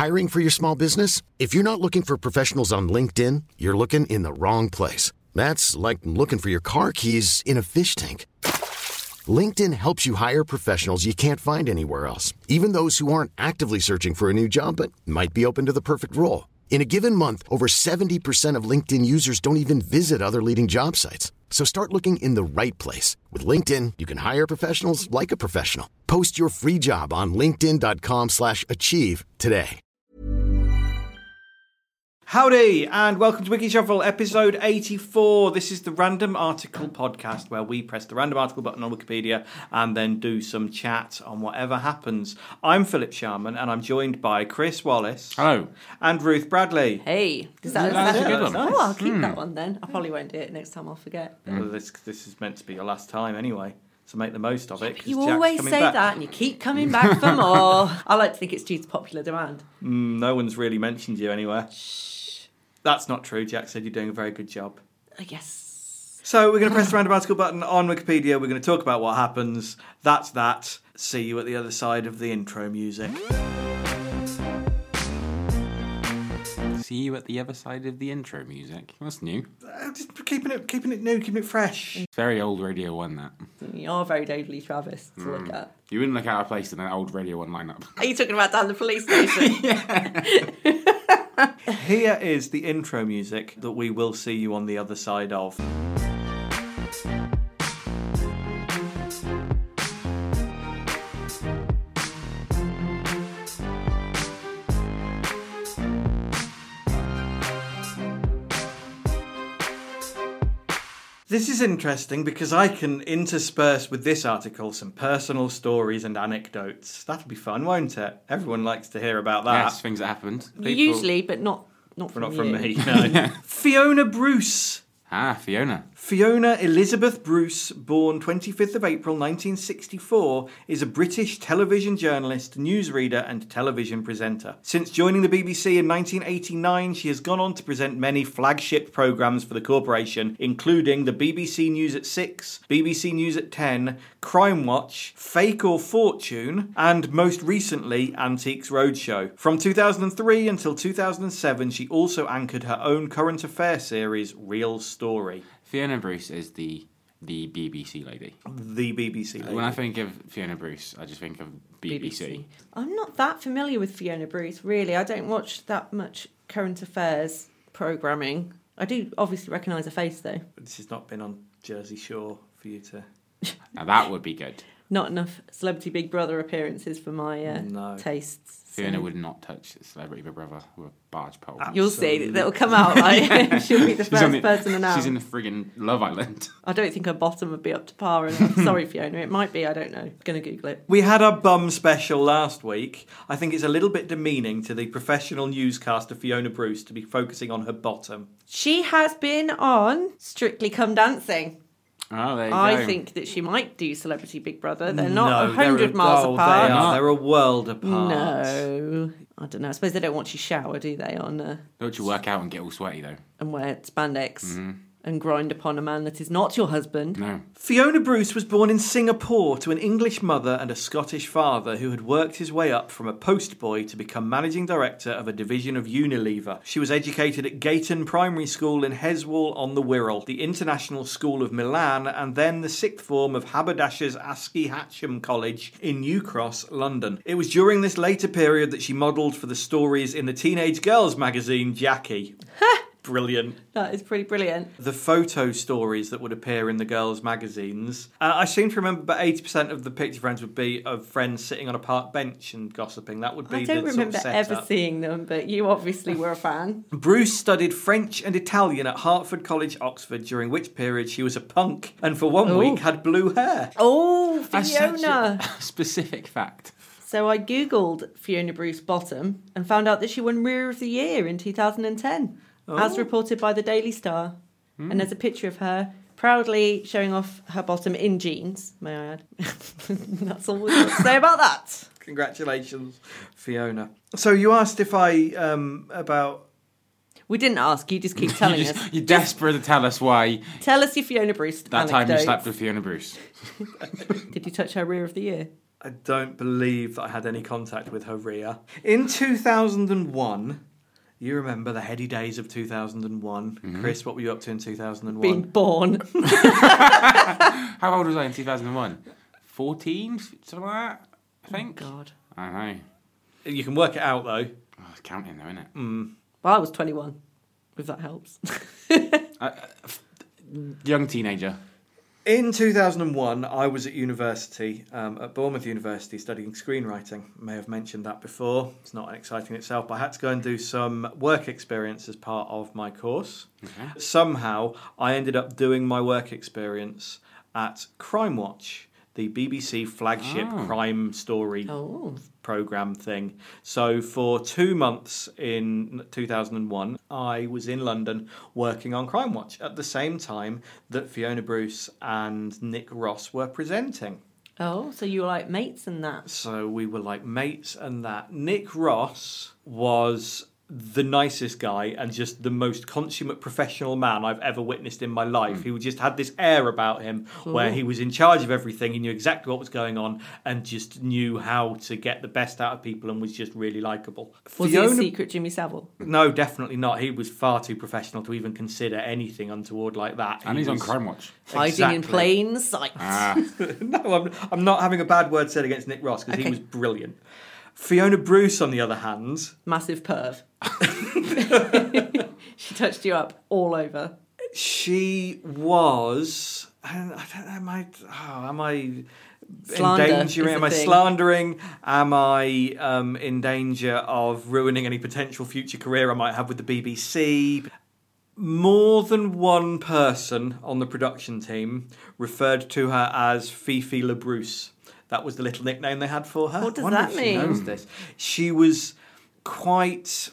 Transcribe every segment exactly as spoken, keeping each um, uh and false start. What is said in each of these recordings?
Hiring for your small business? If you're not looking for professionals on LinkedIn, you're looking in the wrong place. That's like looking for your car keys in a fish tank. LinkedIn helps you hire professionals you can't find anywhere else, even those who aren't actively searching for a new job but might be open to the perfect role. In a given month, over seventy percent of LinkedIn users don't even visit other leading job sites. So start looking in the right place. With LinkedIn, you can hire professionals like a professional. Post your free job on linkedin.com slash achieve today. Howdy, and welcome to Wiki Shuffle, episode eighty-four. This is the Random Article podcast, where we press the random article button on Wikipedia and then do some chat on whatever happens. I'm Philip Sharman, and I'm joined by Chris Wallace. Hello. And Ruth Bradley. Hey. Is that, That's is that a good one. Oh, I'll keep Mm. that one then. I probably won't do it next time, I'll forget. Well, this, this is meant to be your last time anyway, so make the most of it. 'cause You Jack's always coming say back. that and you keep coming back for more. I like to think it's due to popular demand. Mm, no one's really mentioned you anywhere. That's not true. Jack said you're doing a very good job. I guess. So we're going to press the random article button on Wikipedia. We're going to talk about what happens. That's that. See you at the other side of the intro music. See you at the other side of the intro music. That's new. Uh, just keeping it, keeping it new, keeping it fresh. It's very old Radio one, that. You are very David Lee Travis to look at. You wouldn't look out of place in an old Radio one lineup. Are you talking about down the police station? Here is the intro music that we will see you on the other side of. This is interesting because I can intersperse with this article some personal stories and anecdotes. That'll be fun, won't it? Everyone likes to hear about that. Yes, things that happened. People... Usually, but not, not from Not you. from me, no. Fiona Bruce. Ah, Fiona. Fiona Elizabeth Bruce, born twenty-fifth of April nineteen sixty-four, is a British television journalist, newsreader and television presenter. Since joining the B B C in nineteen eighty-nine, she has gone on to present many flagship programmes for the corporation, including the B B C News at six, B B C News at ten, Crime Watch, Fake or Fortune, and most recently, Antiques Roadshow. From two thousand three until two thousand seven, she also anchored her own current affair series, Real Story. Fiona Bruce is the the B B C lady. The B B C lady. When I think of Fiona Bruce, I just think of B B C. B B C. I'm not that familiar with Fiona Bruce, really. I don't watch that much current affairs programming. I do obviously recognise her face, though. But this has not been on Jersey Shore for you to... Now that would be good. Not enough Celebrity Big Brother appearances for my uh, No. tastes. Fiona so. would not touch Celebrity Big Brother with a barge pole. You'll see, Absolutely. that'll come out. Like, she'll be the She's on first the- person announced. She's in the friggin' Love Island. I don't think her bottom would be up to par enough. Sorry, Fiona. It might be. I don't know. Gonna Google it. We had our bum special last week. I think it's a little bit demeaning to the professional newscaster Fiona Bruce to be focusing on her bottom. She has been on Strictly Come Dancing. Oh, there you I go. think that she might do Celebrity Big Brother. They're not No, a hundred they're a- miles oh, apart. They are. They're a world apart. No, I don't know. I suppose they don't want you shower, do they? On uh, Don't you work out and get all sweaty, though? and wear spandex Mm-hmm. and grind upon a man that is not your husband. No. Fiona Bruce was born in Singapore to an English mother and a Scottish father who had worked his way up from a postboy to become managing director of a division of Unilever. She was educated at Gayton Primary School in Heswall on the Wirral, the International School of Milan, and then the sixth form of Haberdashers Askew Hatcham College in New Cross, London. It was during this later period that she modelled for the stories in the teenage girls magazine Jackie. Brilliant. That is pretty brilliant. The photo stories that would appear in the girls' magazines. Uh, I seem to remember about eighty percent of the picture frames would be of friends sitting on a park bench and gossiping. That would be I don't the remember sort of ever setup. seeing them, but you obviously were a fan. Bruce studied French and Italian at Hertford College, Oxford, during which period she was a punk and for one Ooh. week had blue hair. Oh, That's such Fiona! a specific fact. So I googled Fiona Bruce Bottom and found out that she won Rear of the Year in two thousand ten, as reported by the Daily Star. And there's a picture of her proudly showing off her bottom in jeans, may I add. That's all we've got to say about that. Congratulations, Fiona. So you asked if I, um, about... We didn't ask, you just keep telling you just, us. You're desperate to tell us why Tell us your Fiona Bruce that time you anecdotes. slept with Fiona Bruce. Did you touch her Rear of the Year? I don't believe that I had any contact with her, Ria. In two thousand one, you remember the heady days of two thousand one. Mm-hmm. Chris, what were you up to in two thousand one? Being born. How old was I in two thousand one? fourteen? Something like that, I think. Oh, God. I don't know. You can work it out, though. Oh, it's counting, though, isn't it? Mm. Well, I was twenty-one, if that helps. uh, young teenager. In two thousand one, I was at university, um, at Bournemouth University, studying screenwriting. I may have mentioned that before. It's not exciting itself, but I had to go and do some work experience as part of my course. Okay. Somehow, I ended up doing my work experience at Crime Watch, the B B C flagship oh. crime story oh. programme thing. So for two months in two thousand one, I was in London working on Crime Watch at the same time that Fiona Bruce and Nick Ross were presenting. Oh, so you were like mates and that? So we were like mates and that. Nick Ross was the nicest guy and just the most consummate professional man I've ever witnessed in my life. Mm. He just had this air about him Ooh. Where he was in charge of everything. He knew exactly what was going on and just knew how to get the best out of people and was just really likeable. Was Fiona... he a secret Jimmy Savile? No, definitely not. He was far too professional to even consider anything untoward like that. And he he's was... on Crime Watch. Hiding exactly. in plain sight. Ah. No, I'm, I'm not having a bad word said against Nick Ross because okay. he was brilliant. Fiona Bruce, on the other hand... Massive perv. She touched you up all over. She was... I don't, I don't know, am I... Oh, am I... Slander endangering? Am I thing. slandering? Am I um, in danger of ruining any potential future career I might have with the B B C? More than one person on the production team referred to her as Fifi Le Bruce. That was the little nickname they had for her. What does that mean? She knows this. She was quite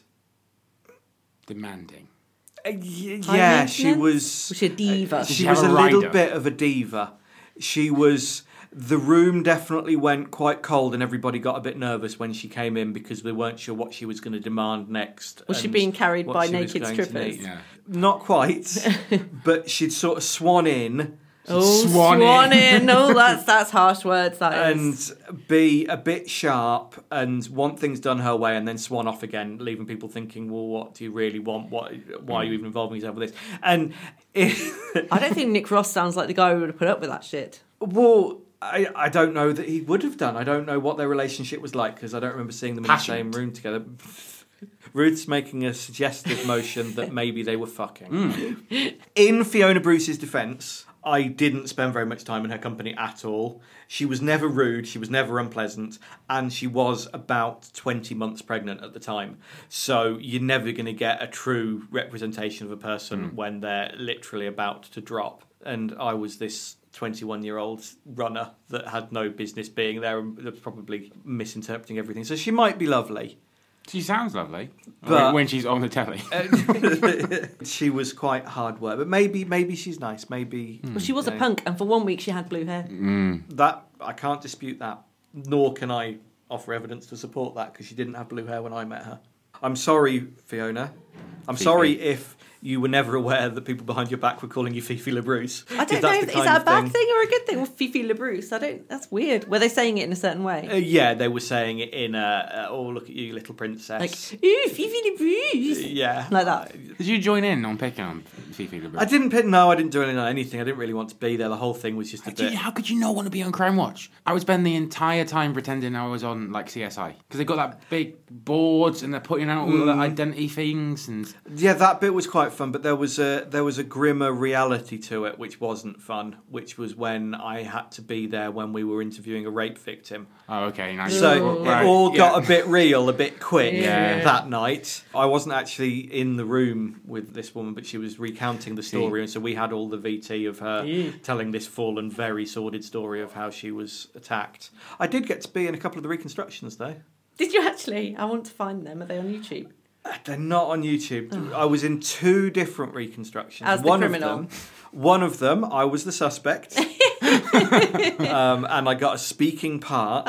demanding. Uh, y- yeah, she was. Was she a diva? Uh, she, she was a, a little bit of a diva. She was. The room definitely went quite cold, and everybody got a bit nervous when she came in because they weren't sure what she was going to demand next. Was she being carried by naked strippers? Yeah. Not quite, but she'd sort of swan in. Oh, swan, swan in. in. Oh, that's that's harsh words, that is. And be a bit sharp and want things done her way and then swan off again, leaving people thinking, well, what do you really want? What? Why are you even involving yourself with this? And it, I don't think Nick Ross sounds like the guy who would have put up with that shit. Well, I, I don't know that he would have done. I don't know what their relationship was like because I don't remember seeing them Passionate. in the same room together. Ruth's making a suggestive motion that maybe they were fucking. Mm. In Fiona Bruce's defence... I didn't spend very much time in her company at all. She was never rude, she was never unpleasant, and she was about twenty months pregnant at the time. So you're never going to get a true representation of a person mm. when they're literally about to drop. And I was this twenty-one-year-old runner that had no business being there and was probably misinterpreting everything. So she might be lovely. She sounds lovely, but when she's on the telly. She was quite hard work, but maybe maybe she's nice. Maybe well, she was a know. punk, and for one week she had blue hair. Mm. That I can't dispute that, nor can I offer evidence to support that because she didn't have blue hair when I met her. I'm sorry, Fiona. I'm Fifi. sorry if you were never aware that people behind your back were calling you Fifi Le Bruce. I don't know, if, is that a bad thing. thing or a good thing? Well, Fifi Le Bruce, I don't, that's weird. Were they saying it in a certain way? Uh, yeah, they were saying it in a, uh, oh, look at you, little princess. Like, ooh, Fifi Le Bruce. Yeah. Like that. Did you join in on picking on Fifi Le Bruce? I didn't pick, no, I didn't join in on anything. I didn't really want to be there. The whole thing was just a how bit... You, how could you not want to be on Crime Watch? I would spend the entire time pretending I was on, like, C S I. Because they've got that big boards and they're putting out all mm. the identity things and... Yeah, that bit was quite fun, but there was a there was a grimmer reality to it which wasn't fun, which was when I had to be there when we were interviewing a rape victim. Oh, okay, nice. So right. it all got yeah. a bit real, a bit quick yeah. that night. I wasn't actually in the room with this woman, but she was recounting the story, yeah. and so we had all the V T of her yeah. telling this full and very sordid story of how she was attacked. I did get to be in a couple of the reconstructions, though. Did you actually? I want to find them. Are they on YouTube? They're not on YouTube. Oh. I was in two different reconstructions. As the one criminal. of them, one of them, I was the suspect. um, and I got a speaking part,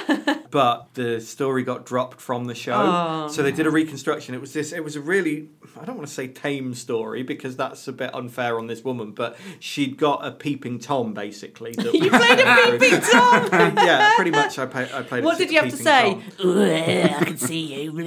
but the story got dropped from the show. Oh, so they did a reconstruction. It was this. It was a really, I don't want to say tame story because that's a bit unfair on this woman, but she'd got a peeping Tom basically. That You played a peeping Tom. Yeah, pretty much. I, pay, I played. What a did you have to peeping say? Tom. I can see you.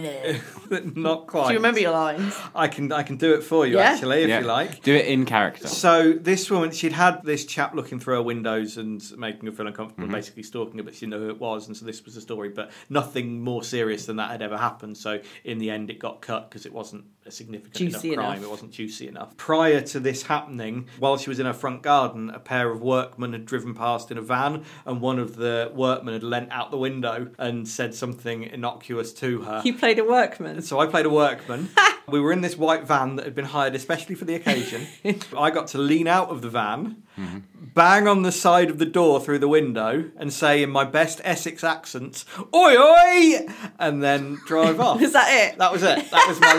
Not quite. Do you remember your lines? I can. I can do it for you Yeah? actually, if Yeah. you like. Do it in character. So this woman, she'd had this chap looking through her windows and making her feel uncomfortable, Mm-hmm. basically stalking her, but she didn't know who it was, and so this was the story. But nothing more serious than that had ever happened. So in the end, it got cut because it wasn't a significant Juicy enough crime. enough. It wasn't juicy enough. Prior to this happening, while she was in her front garden, a pair of workmen had driven past in a van, and one of the workmen had leant out the window and said something innocuous to her. You played a workman. So I played a workman. We were in this white van that had been hired especially for the occasion. I got to lean out of the van, mm-hmm. bang on the side of the door through the window and say in my best Essex accent, "Oi, oi!" and then drive off. Is that it? That was it. That was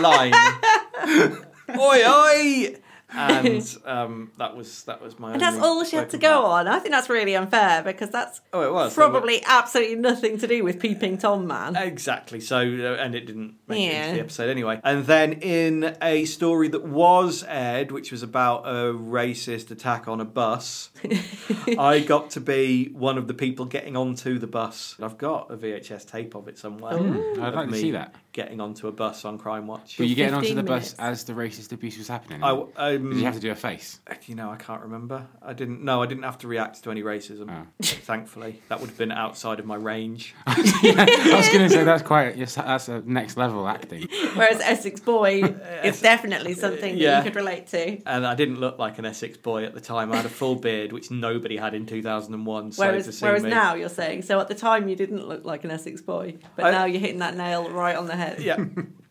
my line. Oi, oi! And um, that was that was my. And that's only all she had to spoken go part. on. I think that's really unfair because that's Oh, it was. probably absolutely nothing to do with Peeping Tom Man. Exactly. So, uh, and it didn't make it Yeah. into the episode anyway. And then in a story that was aired, which was about a racist attack on a bus, I got to be one of the people getting onto the bus. I've got a V H S tape of it somewhere. I'd of like to me see that. Getting onto a bus on Crime Watch. Were you getting onto the fifteen bus minutes. as the racist abuse was happening? I, um, Did you have to do a face? You know, I can't remember. I didn't. No, I didn't have to react to any racism. Oh. Thankfully, that would have been outside of my range. I was going to say that's quite yes, that's a next level acting. Whereas Essex Boy is definitely something that Yeah. you could relate to. And I didn't look like an Essex boy at the time. I had a full beard, which nobody had in two thousand one. So to Whereas, see whereas me, now you're saying, so at the time you didn't look like an Essex Boy, but I- now you're hitting that nail right on the head. yeah.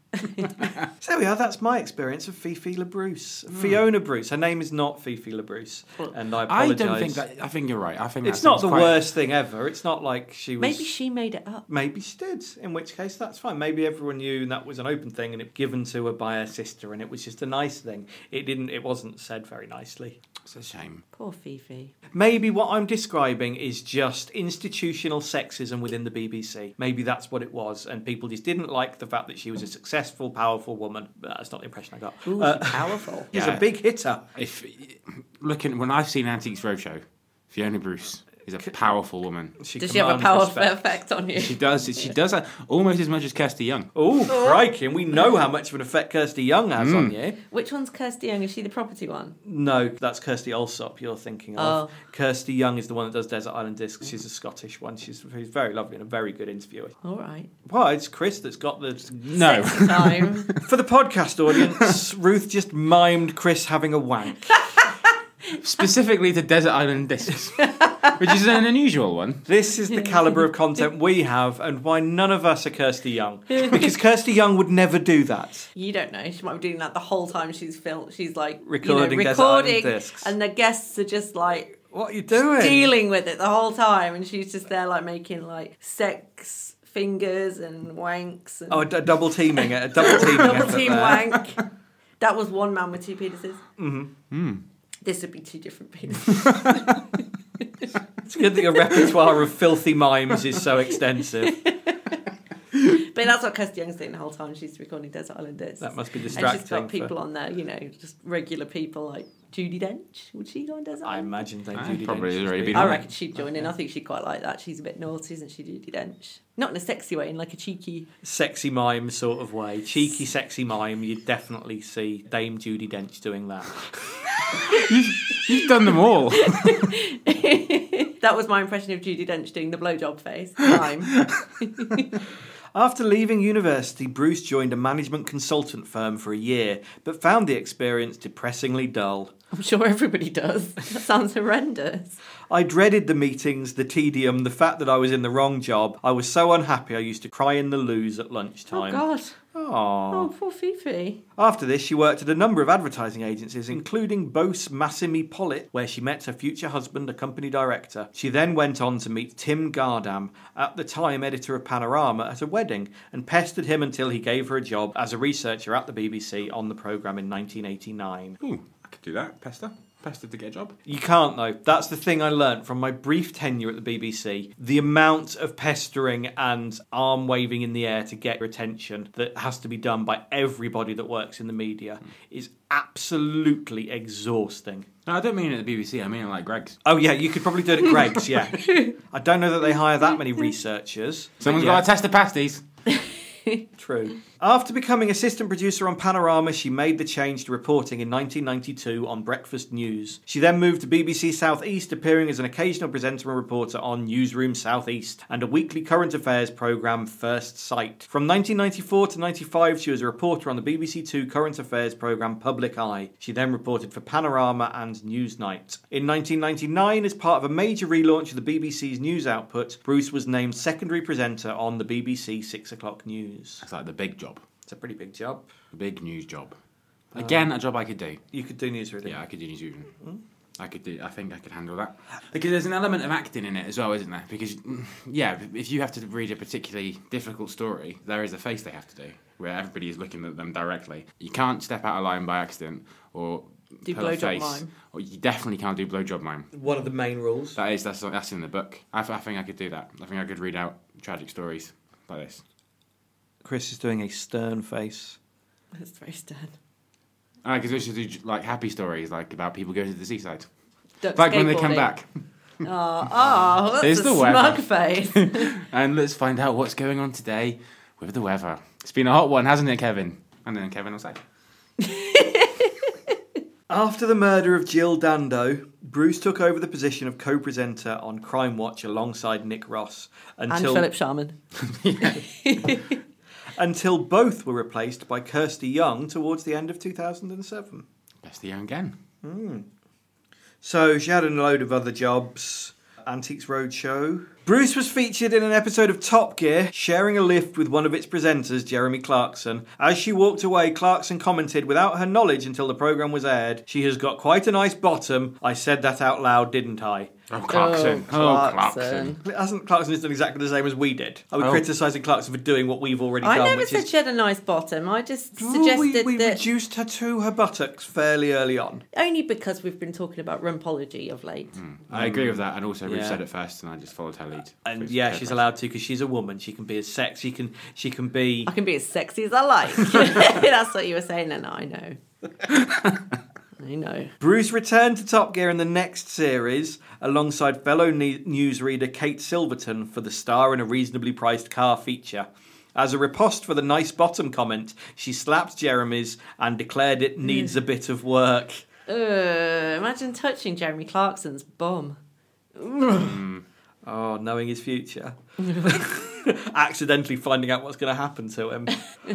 So there we are. That's my experience of Fifi LaBruce. Fiona Bruce. Her name is not Fifi LaBruce, and I I apologise. don't think that. I think you're right. I think It's that not sounds the quite- worst thing ever. It's not like she was. Maybe she made it up. Maybe she did. In which case, that's fine. Maybe everyone knew and that was an open thing, and it given to her by her sister, and it was just a nice thing. It didn't. It wasn't said very nicely. It's a shame. Poor Fifi. Maybe what I'm describing is just institutional sexism within the B B C. Maybe that's what it was, and people just didn't like the fact that she was a successful, powerful woman. But that's not the impression I got. Ooh, Uh, she's powerful. She's Yeah. a big hitter. If looking when I've seen Antiques Roadshow, Fiona Bruce is a powerful woman. She Does she have a commands powerful respect. effect on you? She does. She does that almost as much as Kirsty Young. Oh, crikey. And we know how much of an effect Kirsty Young has on you. Which one's Kirsty Young? Is she the property one? No, that's Kirsty Allsop you're thinking of. Oh. Kirsty Young is the one that does Desert Island Discs. She's a Scottish one. She's, she's very lovely and a very good interviewer. All right. Well, it's Chris that's got the... No. Sexy time. For the podcast audience, Ruth just mimed Chris having a wank. Specifically to Desert Island Discs, which is an unusual one. This is the calibre of content we have and why none of us are Kirsty Young. Because Kirsty Young would never do that. You don't know. She might be doing that the whole time she's filmed. She's like Recording you know, Desert Island recording, Discs. and the guests are just like What are you doing? dealing with it the whole time, and she's just there like making like sex fingers and wanks and Oh, a d- double teaming it. A double teaming double effort team there. wank. That was one man with two penises. Mm-hmm. This would be two different penises. It's good that your repertoire of filthy mimes is so extensive. But that's what Kirsty Young's doing the whole time. She's recording Desert Island Discs. That must be And distracting. she's got people for- on there, you know, just regular people like Judi Dench. Would she go on Desert I Island? imagine they I Judi probably Dench has already is been big. I on reckon she'd join in. I think she'd quite like that. She's a bit naughty, isn't she, Judi Dench? Not in a sexy way, in like a cheeky... Sexy mime sort of way. Cheeky, sexy mime. You'd definitely see Dame Judi Dench doing that. You've done them all. That was my impression of Judi Dench doing the blowjob face. Time. After leaving university, Bruce joined a management consultant firm for a year, but found the experience depressingly dull. I'm sure everybody does. That sounds horrendous. I dreaded the meetings, the tedium, the fact that I was in the wrong job. I was so unhappy I used to cry in the loos at Oh, lunchtime. God. Aww. Oh, poor Fifi. After this, she worked at a number of advertising agencies, including Bose Massimi Pollitt, where she met her future husband, a company director. She then went on to meet Tim Gardam, at the time editor of Panorama, at a wedding, and pestered him until he gave her a job as a researcher at the B B C on the programme in nineteen eighty-nine. Ooh, I could do that. Pester. Pestered to get a job. You can't, though. That's the thing I learnt from my brief tenure at the B B C. The amount of pestering and arm waving in the air to get your attention that has to be done by everybody that works in the media is absolutely exhausting. No, I don't mean it at the B B C, I mean it like Greg's. Oh, yeah, you could probably do it at Greg's, yeah. I don't know that they hire that many researchers. Someone's yeah. got to test the pasties. True. After becoming assistant producer on Panorama, she made the change to reporting in nineteen ninety-two on Breakfast News. She then moved to B B C South East, appearing as an occasional presenter and reporter on Newsroom South East and a weekly current affairs programme, First Sight. From nineteen ninety-four to ninety-five, she was a reporter on the B B C Two current affairs programme Public Eye. She then reported for Panorama and Newsnight. In nineteen ninety-nine, as part of a major relaunch of the B B C's news output, Bruce was named secondary presenter on the B B C Six O'Clock News. It's like the big job. It's a pretty big job. The big news job. Again, a job I could do. You could do newsreading. Yeah, I could do newsreading. Mm. I could do. I think I could handle that. Because there's an element of acting in it as well, isn't there? Because, yeah, if you have to read a particularly difficult story, there is a face they have to do, where everybody is looking at them directly. You can't step out of line by accident, or do pull a blowjob face. mime. Or you definitely can't do blowjob mime. One of the main rules. That is, that's, that's in the book. I, I think I could do that. I think I could read out tragic stories like this. Chris is doing a stern face. That's very stern. Because we should do like happy stories, like about people going to the seaside. Duck Like when they come skateboarding. back. Oh, oh that's Here's a the smug weather. face. And let's find out what's going on today with the weather. It's been a hot one, hasn't it, Kevin? And then Kevin will say. After the murder of Jill Dando, Bruce took over the position of co-presenter on Crime Watch alongside Nick Ross until And Philip Sharman. until both were replaced by Kirsty Young towards the end of two thousand seven. Best the young again. Mm. So she had a load of other jobs. Antiques Roadshow. Bruce was featured in an episode of Top Gear, sharing a lift with one of its presenters, Jeremy Clarkson. As she walked away, Clarkson commented, without her knowledge until the programme was aired, "She has got quite a nice bottom. I said that out loud, didn't I?" Oh, Clarkson. Oh, Oh, Clarkson. Clarkson. Hasn't Clarkson just done exactly the same as we did? Are we Oh. criticising Clarkson for doing what we've already I done? never which said is... she had a nice bottom. I just Ooh, suggested we, we that reduced her to her buttocks fairly early on. only because we've been talking about rumpology of late. Mm. I agree with that, and also Ruth Yeah. said it first, and I just followed her lead. And With yeah, her she's first. allowed to because she's a woman. She can be as sexy. She can. She can be. I can be as sexy as I like. That's what you were saying, and I know. I know. Bruce returned to Top Gear in the next series alongside fellow ne- newsreader Kate Silverton for the star in a reasonably priced car feature. As a riposte for the nice bottom comment, she slapped Jeremy's and declared it needs a bit of work. Uh, imagine touching Jeremy Clarkson's bum. Mm. Oh, knowing his future. Accidentally finding out what's going to happen to him.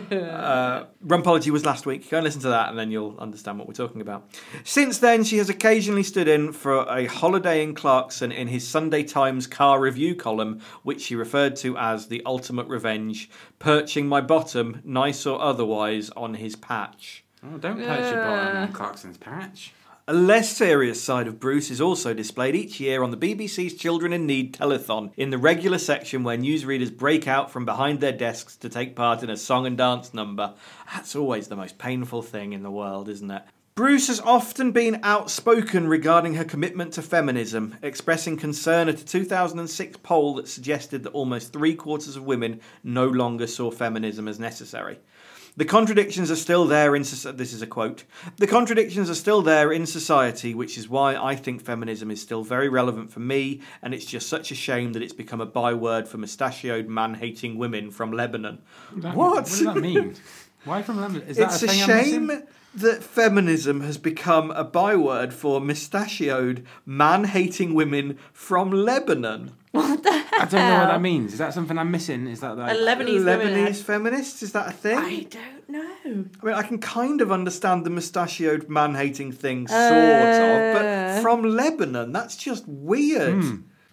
Uh, Rumpology was last week. Go and listen to that and then you'll understand what we're talking about. Since then, she has occasionally stood in for a holidaying Clarkson in his Sunday Times car review column, which she referred to as the ultimate revenge, perching my bottom, nice or otherwise, on his patch. Oh, don't perch your bottom Uh. on Clarkson's patch. A less serious side of Bruce is also displayed each year on the B B C's Children in Need telethon, in the regular section where newsreaders break out from behind their desks to take part in a song and dance number. That's always the most painful thing in the world, isn't it? Bruce has often been outspoken regarding her commitment to feminism, expressing concern at a two thousand six poll that suggested that almost three quarters of women no longer saw feminism as necessary. The contradictions are still there in society. This is a quote. The contradictions are still there in society, which is why I think feminism is still very relevant for me, and it's just such a shame that it's become a byword for mustachioed man-hating women from Lebanon. That, What? What does that mean? Why from Lebanon? Is that It's a a thing I'm shame missing? that feminism has become a byword for mustachioed man-hating women from Lebanon. What the hell? I don't know what that means. Is that something I'm missing? Is that like... A Lebanese, Lebanese women. feminists, is that a thing? I don't know. I mean, I can kind of understand the mustachioed man-hating thing, sort Uh. of, but from Lebanon, that's just weird. Hmm.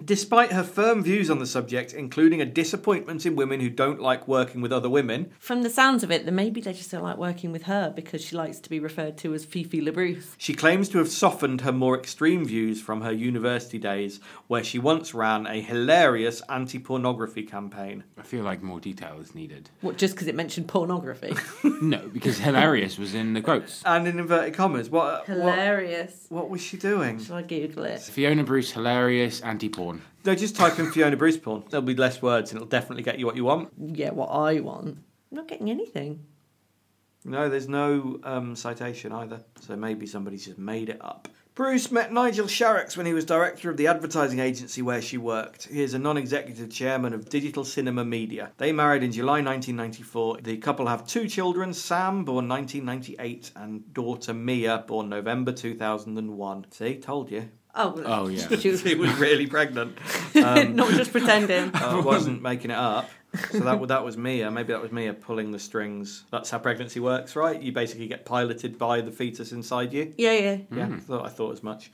Despite her firm views on the subject, including a disappointment in women who don't like working with other women. From the sounds of it, then maybe they just don't like working with her because she likes to be referred to as Fifi LaBruce. She claims to have softened her more extreme views from her university days, where she once ran a hilarious anti-pornography campaign. I feel like more detail is needed. What, just because it mentioned pornography? No, because hilarious was in the quotes. And in inverted commas. What? Hilarious. What, what was she doing? Shall I Google it? Fiona Bruce, hilarious anti-porn. No, just type in Fiona Bruce porn. There'll be less words and it'll definitely get you what you want. Yeah, what I want. I'm not getting anything. No, there's no um, citation either. So maybe somebody's just made it up. Bruce met Nigel Sharrox when he was director of the advertising agency where she worked. He is a non-executive chairman of Digital Cinema Media. They married in July nineteen ninety-four. The couple have two children, Sam, born nineteen ninety-eight, and daughter Mia, born November two thousand one. See, told you. Oh, oh yeah. She was, She was really pregnant. Um, not just pretending. I uh, wasn't making it up. So that, that was Mia. Maybe that was Mia pulling the strings. That's how pregnancy works, right? You basically get piloted by the fetus inside you. Yeah, yeah. Yeah, mm. I thought I thought as much.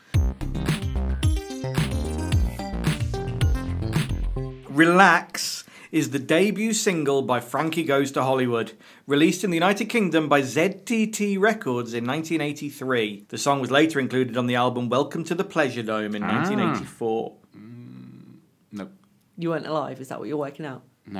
Relax is the debut single by Frankie Goes to Hollywood, released in the United Kingdom by Z T T Records in nineteen eighty-three. The song was later included on the album Welcome to the Pleasure Dome in ah. nineteen eighty-four. Mm, no. You weren't alive, is that what you're working out? No.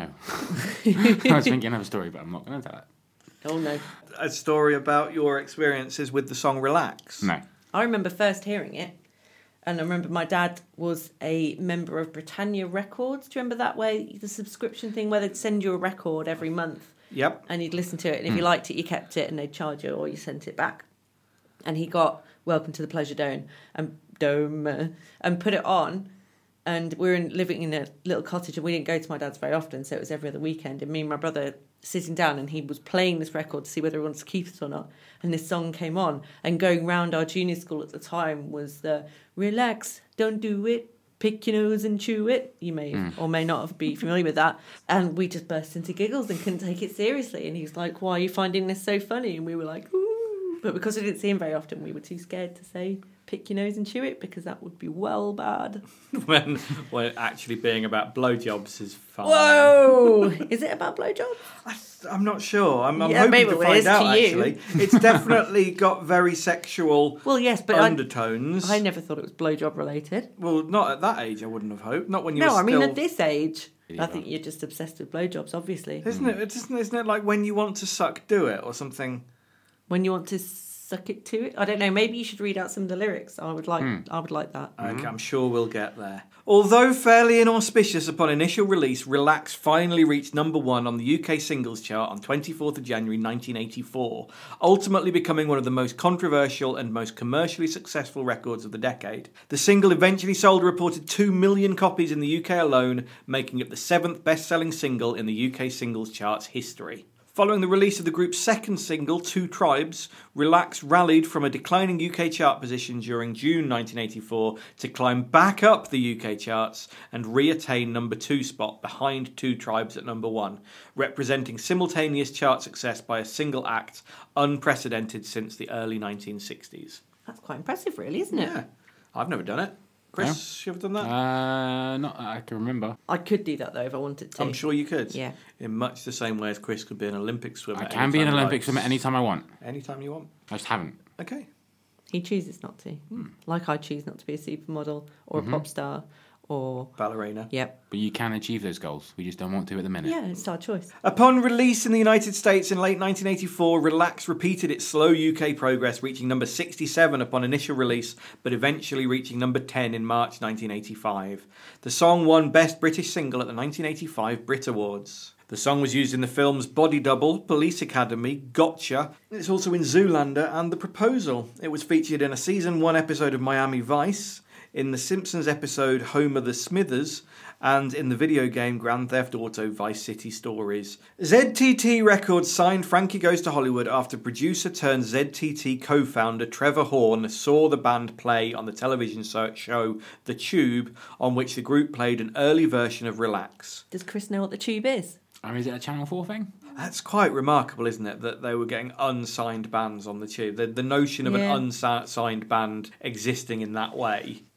I was thinking of a story, but I'm not going to tell it. Oh, no. A story about your experiences with the song Relax? No. I remember first hearing it, and I remember my dad was a member of Britannia Records. Do you remember that way, the subscription thing where they'd send you a record every month? Yep. And you'd listen to it, and if mm. you liked it, you kept it, and they'd charge you, or you sent it back. And he got Welcome to the Pleasure Dome, and, Dome, uh, and put it on. And we were in, living in a little cottage, and we didn't go to my dad's very often, so it was every other weekend. And me and my brother sitting down, and he was playing this record to see whether he wanted to keep it or not. And this song came on, and going round our junior school at the time was the "Relax, don't do it, pick your nose and chew it." You may mm. or may not have been familiar with that. And we just burst into giggles and couldn't take it seriously. And he was like, "Why are you finding this so funny?" And we were like, "Ooh!" But because we didn't see him very often, we were too scared to say "pick your nose and chew it," because that would be well bad. when when actually being about blowjobs is fun. Whoa! Is it about blowjobs? I, I'm not sure. I'm, I'm yeah, hoping to find out, to actually. It's definitely got very sexual well, yes, but undertones. I, I never thought it was blowjob related. Well, not at that age, I wouldn't have hoped. Not when you no, were I still... mean at this age. Yeah. I think you're just obsessed with blowjobs, obviously. Isn't it? Isn't, isn't it like when you want to suck, do it, or something? When you want to suck it to it? I don't know. Maybe you should read out some of the lyrics. I would like mm. I would like that. Okay, mm-hmm. I'm sure we'll get there. Although fairly inauspicious upon initial release, Relax finally reached number one on the U K singles chart on twenty-fourth of January nineteen eighty-four, ultimately becoming one of the most controversial and most commercially successful records of the decade. The single eventually sold a reported two million copies in the U K alone, making it the seventh best-selling single in the U K singles chart's history. Following the release of the group's second single, Two Tribes, Relax rallied from a declining U K chart position during June nineteen eighty-four to climb back up the U K charts and re-attain number two spot behind Two Tribes at number one, representing simultaneous chart success by a single act, unprecedented since the early nineteen sixties. That's quite impressive, really, isn't it? Yeah. I've never done it. Chris, yeah. you ever done that? Uh, not that I can remember. I could do that, though, if I wanted to. I'm sure you could. Yeah. In much the same way as Chris could be an Olympic swimmer. I can be an Olympic swimmer anytime I want. Anytime you want. I just haven't. Okay. He chooses not to. Hmm. Like I choose not to be a supermodel or mm-hmm. a pop star or... ballerina. Yep. But you can achieve those goals. We just don't want to at the minute. Yeah, it's our choice. Upon release in the United States in late nineteen eighty-four, Relax repeated its slow U K progress, reaching number sixty-seven upon initial release, but eventually reaching number ten in March nineteen eighty-five. The song won Best British Single at the nineteen eighty-five Brit Awards. The song was used in the films Body Double, Police Academy, Gotcha. It's also in Zoolander and The Proposal. It was featured in a season one episode of Miami Vice, in the Simpsons episode Homer the Smithers, and in the video game Grand Theft Auto Vice City Stories. Z T T Records signed Frankie Goes to Hollywood after producer turned Z T T co-founder Trevor Horn saw the band play on the television show The Tube, on which the group played an early version of Relax. Does Chris know what The Tube is? Or is it a Channel four thing? That's quite remarkable, isn't it, that they were getting unsigned bands on the Tube. The, the notion of yeah. an unsigned band existing in that way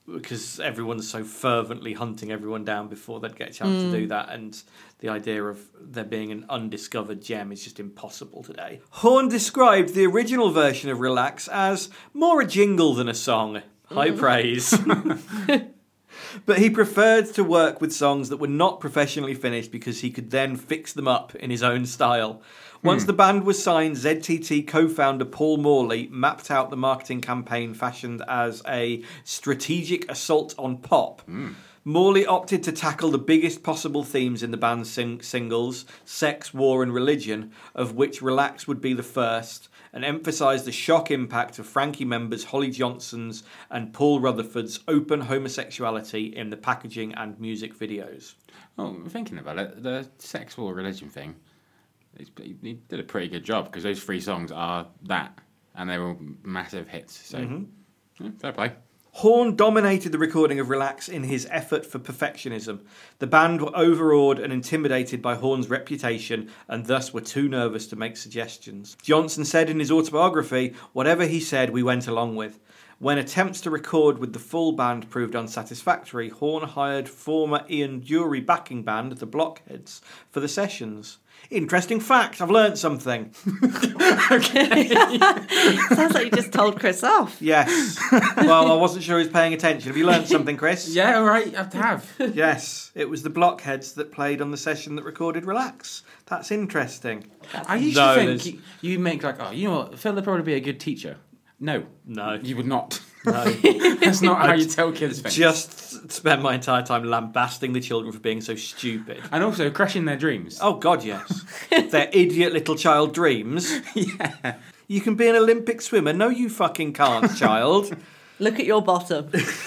because everyone's so fervently hunting everyone down before they'd get a chance mm. to do that, and the idea of there being an undiscovered gem is just impossible today. Horn described the original version of Relax as more a jingle than a song. High mm. praise. But he preferred to work with songs that were not professionally finished because he could then fix them up in his own style. Once hmm. the band was signed, Z T T co-founder Paul Morley mapped out the marketing campaign fashioned as a strategic assault on pop. Mm. Morley opted to tackle the biggest possible themes in the band's sing- singles, sex, war and religion, of which Relax would be the first, and emphasised the shock impact of Frankie members Holly Johnson's and Paul Rutherford's open homosexuality in the packaging and music videos. Oh, thinking about it, the sex, war, religion thing, he did a pretty good job because those three songs are that, and they were massive hits. So, mm-hmm. yeah, fair play. Horn dominated the recording of Relax in his effort for perfectionism. The band were overawed and intimidated by Horn's reputation and thus were too nervous to make suggestions. Johnson said in his autobiography, "Whatever he said, we went along with." When attempts to record with the full band proved unsatisfactory, Horn hired former Ian Dury backing band, the Blockheads, for the sessions. Interesting fact, I've learnt something. Okay. Sounds like you just told Chris off. Yes. Well, I wasn't sure he was paying attention. Have you learnt something, Chris? Yeah, all right, I have. Yes, it was the Blockheads that played on the session that recorded Relax. That's interesting. I used no, to think you, you make like, oh, you know what, Phil would probably be a good teacher. No. No. You would not. No. That's not how you tell kids things. Just spent my entire time lambasting the children for being so stupid. And also crushing their dreams. Oh, God, yes. Their idiot little child dreams. Yeah. You can be an Olympic swimmer. No, you fucking can't, child. Look at your bottom.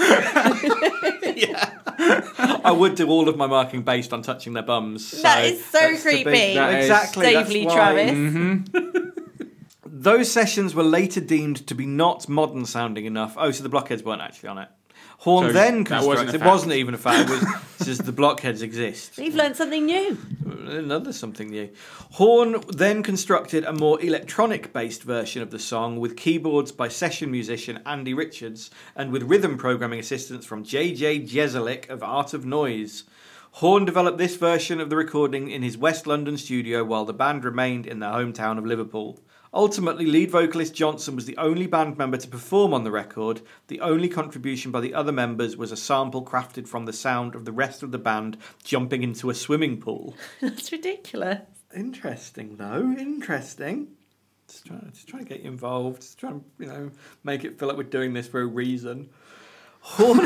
Yeah. I would do all of my marking based on touching their bums. So that is so creepy. Big, that exactly. Stavely Travis. Mm-hmm. Those sessions were later deemed to be not modern sounding enough. Oh, so the Blockheads weren't actually on it. Horn so then constructed... Wasn't it wasn't even a fact. It was just the Blockheads exist. You've learned something new. Another something new. Horn then constructed a more electronic-based version of the song with keyboards by session musician Andy Richards and with rhythm programming assistance from J J Jezelik of Art of Noise. Horn developed this version of the recording in his West London studio while the band remained in their hometown of Liverpool. Ultimately, lead vocalist Johnson was the only band member to perform on the record. The only contribution by the other members was a sample crafted from the sound of the rest of the band jumping into a swimming pool. That's ridiculous. Interesting, though. Interesting. Just trying, just trying to get you involved. Just trying to, you know, make it feel like we're doing this for a reason. Horn...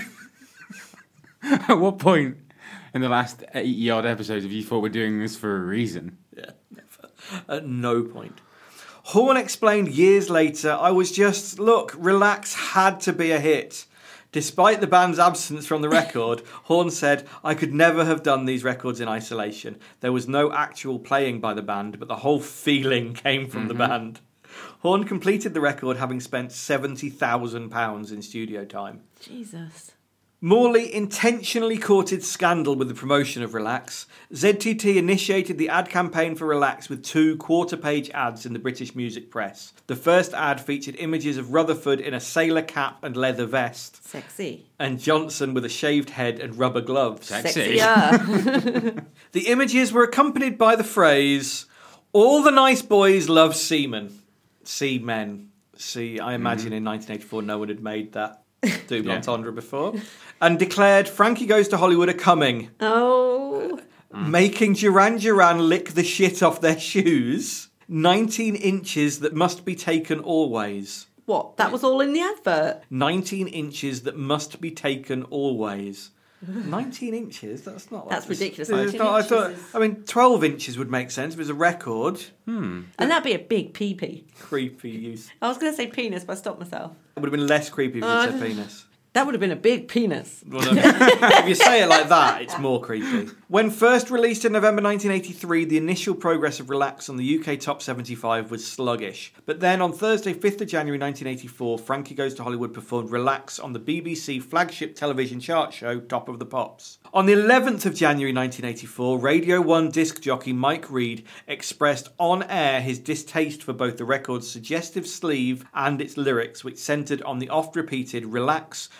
At what point in the last eighty-odd episodes have you thought we're doing this for a reason? Yeah, never. At no point. Horn explained years later, I was just, look, Relax had to be a hit. Despite the band's absence from the record, Horn said, I could never have done these records in isolation. There was no actual playing by the band, but the whole feeling came from mm-hmm. the band. Horn completed the record having spent seventy thousand pounds in studio time. Jesus. Morley intentionally courted scandal with the promotion of Relax. Z T T initiated the ad campaign for Relax with two quarter-page ads in the British music press. The first ad featured images of Rutherford in a sailor cap and leather vest. Sexy. And Johnson with a shaved head and rubber gloves. Sexy. Sexier. The images were accompanied by the phrase, all the nice boys love seamen. Seamen. See, I imagine mm. in nineteen eighty-four no one had made that double yeah. entendre before. And declared Frankie Goes to Hollywood are coming. Oh. Making Duran Duran lick the shit off their shoes. nineteen inches that must be taken always. What? That was all in the advert? nineteen inches that must be taken always. nineteen inches? That's not like That's this. ridiculous. It's not, I thought. I mean, twelve inches would make sense if it was a record. Hmm. And that'd be a big pee-pee. Creepy use. I was going to say penis, but I stopped myself. It would have been less creepy if you uh, said penis. That would have been a big penis. Well, no, if you say it like that, it's more creepy. When first released in November nineteen eighty-three, the initial progress of Relax on the U K Top seventy-five was sluggish. But then on Thursday, fifth of January nineteen eighty-four, Frankie Goes to Hollywood performed Relax on the B B C flagship television chart show Top of the Pops. On the eleventh of January nineteen eighty-four, Radio one disc jockey Mike Reed expressed on air his distaste for both the record's suggestive sleeve and its lyrics, which centred on the oft-repeated Relax,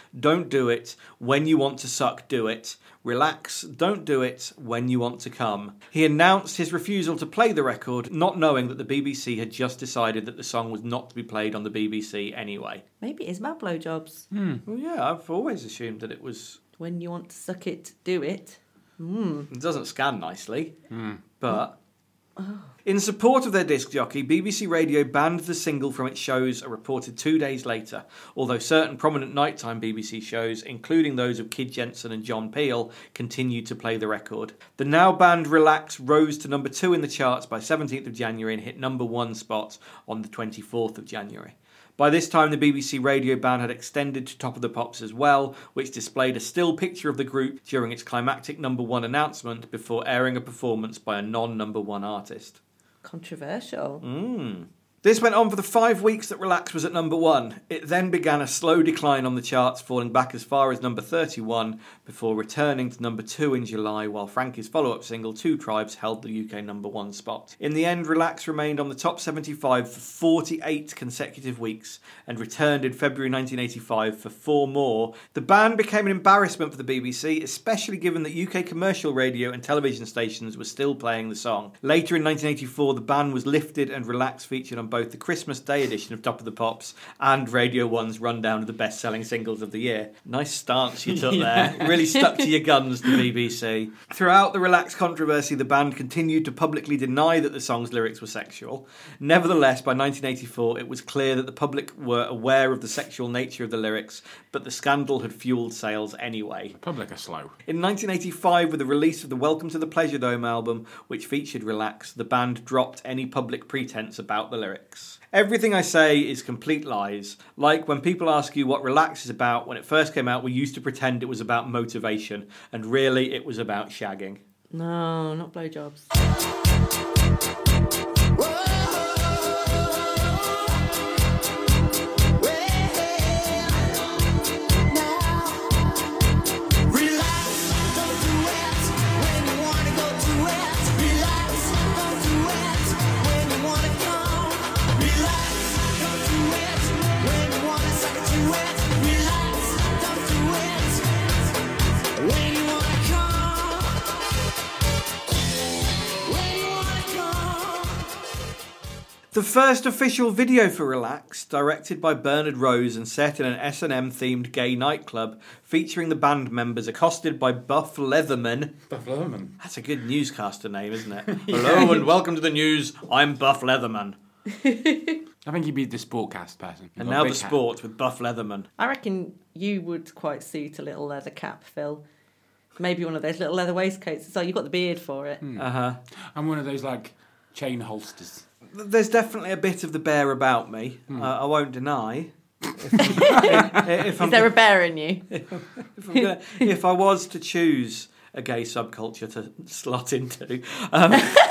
Don't do it. When you want to suck, do it. Relax. Don't do it. When you want to come. He announced his refusal to play the record, not knowing that the B B C had just decided that the song was not to be played on the B B C anyway. Maybe it is about blowjobs. Mm. Well, yeah, I've always assumed that it was... When you want to suck it, do it. Mm. It doesn't scan nicely, Mm. but... Oh. In support of their disc jockey, B B C Radio banned the single from its shows, are reported two days later, although certain prominent nighttime B B C shows, including those of Kid Jensen and John Peel, continued to play the record. The now banned Relax rose to number two in the charts by seventeenth of January and hit number one spot on the twenty-fourth of January. By this time, the B B C radio ban had extended to Top of the Pops as well, which displayed a still picture of the group during its climactic number one announcement before airing a performance by a non-number one artist. Controversial. Mm. This went on for the five weeks that Relax was at number one. It then began a slow decline on the charts, falling back as far as number thirty-one, before returning to number two in July, while Frankie's follow-up single, Two Tribes, held the U K number one spot. In the end, Relax remained on the top seventy-five for forty-eight consecutive weeks, and returned in February nineteen eighty-five for four more. The ban became an embarrassment for the B B C, especially given that U K commercial radio and television stations were still playing the song. Later in nineteen eighty-four, the ban was lifted and Relax featured on both the Christmas Day edition of Top of the Pops and Radio one's rundown of the best-selling singles of the year. Nice stance you took Yeah. there. Really stuck to your guns, the B B C. Throughout the Relax controversy, the band continued to publicly deny that the song's lyrics were sexual. Nevertheless, by nineteen eighty-four, it was clear that the public were aware of the sexual nature of the lyrics, but the scandal had fueled sales anyway. The public are slow. In nineteen eighty-five, with the release of the Welcome to the Pleasure Dome album, which featured Relax, the band dropped any public pretense about the lyrics. Everything I say is complete lies. Like when people ask you what Relax is about, when it first came out, we used to pretend it was about motivation, and really it was about shagging. No, not blowjobs. The first official video for Relax, directed by Bernard Rose and set in an S and M-themed gay nightclub, featuring the band members accosted by Buff Leatherman. Buff Leatherman. That's a good newscaster name, isn't it? Hello and welcome to the news. I'm Buff Leatherman. I think he'd be the sportcast person. And Got a now big the hat. sport with Buff Leatherman. I reckon you would quite suit a little leather cap, Phil. Maybe one of those little leather waistcoats. So you've got the beard for it. Hmm. Uh-huh. I'm one of those, like, chain holsters. There's definitely a bit of the bear about me. Hmm. Uh, I won't deny. If, if, if I'm, Is there a bear in you? if, I'm gonna, if I was to choose a gay subculture to slot into, um,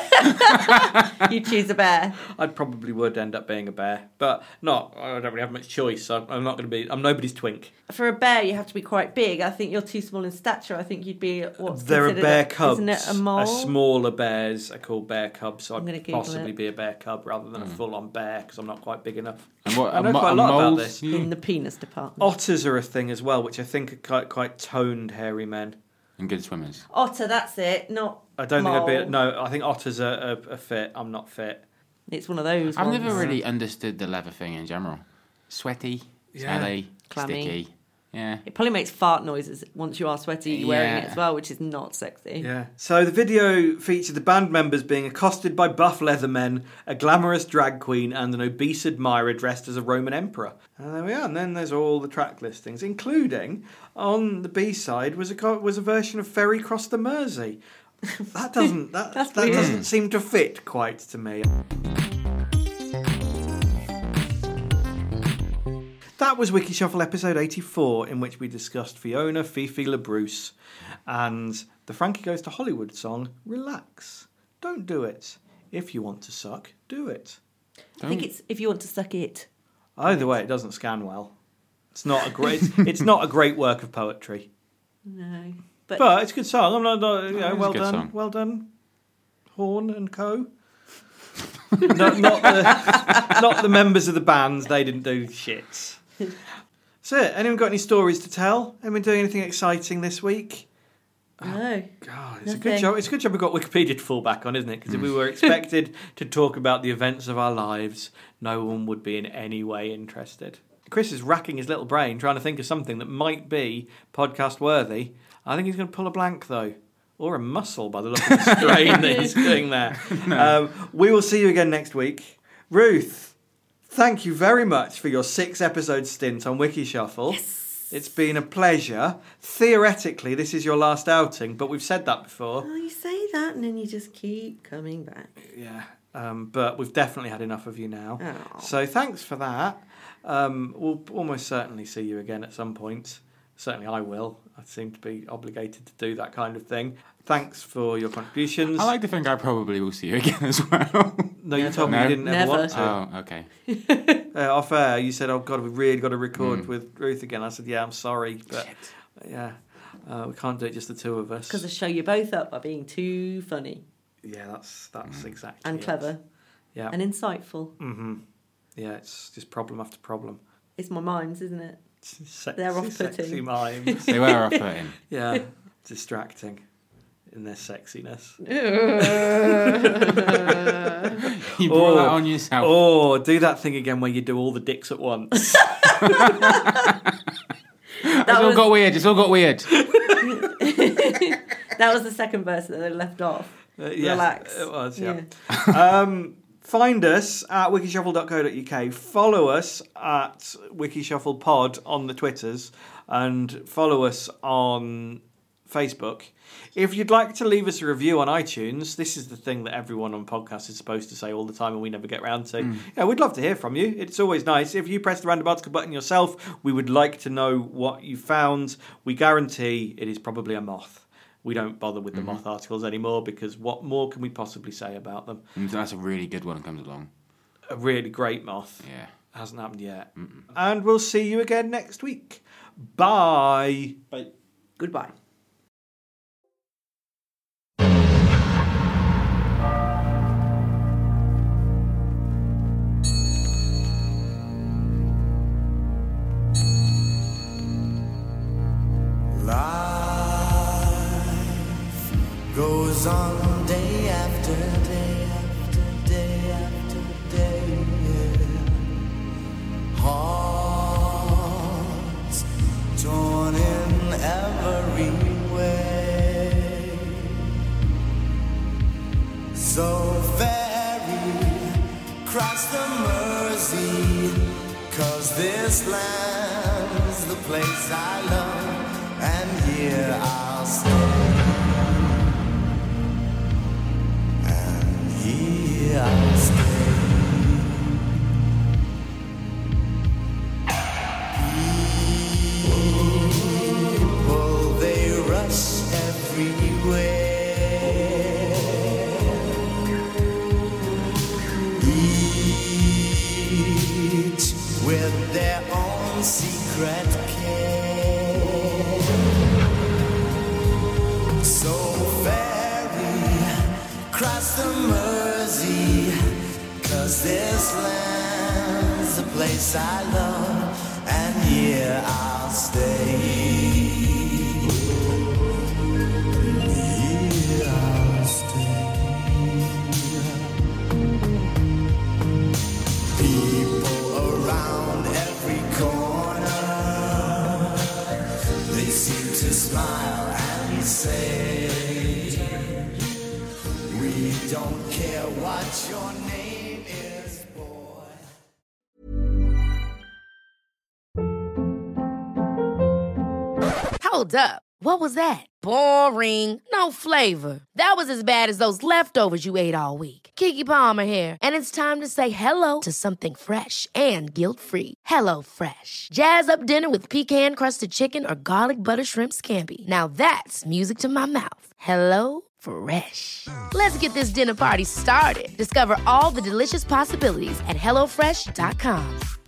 You choose a bear. I'd probably would end up being a bear, but not. I don't really have much choice. So I'm not going to be. I'm nobody's twink. For a bear, you have to be quite big. I think you're too small in stature. I think you'd be what's There are considered bear a, cubs. Isn't it a mole? A smaller bears are called bear cubs, so I'm gonna I'd Google possibly it. be a bear cub rather than a full-on bear because I'm not quite big enough. And what, I know mo- quite a lot about moles? this. In the penis department. Otters are a thing as well, which I think are quite quite toned, hairy men. And good swimmers. Otter, that's it. Not I don't mole. think I'd be. No, I think otters are, are, are fit. I'm not fit. It's one of those I've ones. never really understood the leather thing in general. Sweaty, Yeah. smelly, Clammy. sticky. Yeah. It probably makes fart noises once you are sweaty Yeah. wearing it as well, which is not sexy. Yeah. So the video featured the band members being accosted by buff leather men, a glamorous drag queen, and an obese admirer dressed as a Roman emperor. And there we are. And then there's all the track listings, including on the B side was a co- was a version of Ferry Cross the Mersey. That doesn't that That's that weird. doesn't seem to fit quite to me. That was Wiki Shuffle episode eighty-four, in which we discussed Fiona Fifi LaBruce and the Frankie Goes to Hollywood song, Relax. Don't do it. If you want to suck, do it. I think it's if you want to suck it. Either way, it doesn't scan well. It's not a great. it's not a great work of poetry, No. But, but it's a good song. I'm not. not you know, it is a well good done. song. Well done, Horn and Co. not, not the not the members of the bands. They didn't do shit. That's it. Anyone got any stories to tell? Anyone doing anything exciting this week? No. God, it's a Nothing. good job. It's a good job we've got Wikipedia to fall back on, isn't it? Because if we were expected to talk about the events of our lives, no one would be in any way interested. Chris is racking his little brain trying to think of something that might be podcast worthy. I think he's going to pull a blank though, or a muscle by the look of the strain that he's doing there. No. Um, we will see you again next week. Ruth, thank you very much for your six episode stint on Wiki Shuffle. Yes. It's been a pleasure. Theoretically, this is your last outing, but we've said that before. Oh, you say that and then you just keep coming back. Yeah, um, but we've definitely had enough of you now. Oh. So thanks for that. Um, we'll almost certainly see you again at some point. Certainly I will. I seem to be obligated to do that kind of thing. Thanks for your contributions. I like to think I probably will see you again as well. No, you told me No. you didn't ever Never. want to. Oh, okay. Uh, off air, you said, oh God, we've really got to record Mm. with Ruth again. I said, yeah, I'm sorry, but yeah, uh, we can't do it just the two of us. Because I show you both up by being too funny Yeah, that's that's exactly and it. clever Yeah. and insightful. Mm-hmm. Yeah, it's just problem after problem. It's my mimes, isn't it? Sexy, They're off-putting. sexy mimes. They were off-putting. Yeah, distracting in their sexiness. You brought that on yourself. Or do that thing again where you do all the dicks at once. That It's all was, got weird. It's all got weird. that was the second verse that they left off. Uh, yeah, Relax. it was, yeah. um, find us at wikishuffle dot co dot uk. Follow us at wikishufflepod on the Twitters and follow us on Facebook. If you'd like to leave us a review on iTunes, this is the thing that everyone on podcasts is supposed to say all the time and we never get round to. Mm. Yeah, we'd love to hear from you. It's always nice. If you press the random article button yourself, we would like to know what you found. We guarantee it is probably a moth. We don't bother with the mm-hmm. moth articles anymore because what more can we possibly say about them? And that's a really good one that comes along. A really great moth. Yeah. Hasn't happened yet. Mm-mm. And we'll see you again next week. Bye. Bye. Goodbye. Goes on day after day after day after day. Hearts torn in every way. So ferry cross the Mersey, 'cause this land's the place I love, and here I'll stay. I'll stay. People, they rush everywhere. Each with their own secret care. So ferry cross the Mersey, 'cause this land's the place I love, and here I'll stay. Here I'll stay. People around every corner, they seem to smile and say, we don't care what your name is, boy. Hold up. What was that? Boring. No flavor. That was as bad as those leftovers you ate all week. Keke Palmer here, and it's time to say hello to something fresh and guilt-free. Hello Fresh. Jazz up dinner with pecan-crusted chicken or garlic butter shrimp scampi. Now that's music to my mouth. Hello Fresh. Let's get this dinner party started. Discover all the delicious possibilities at hello fresh dot com.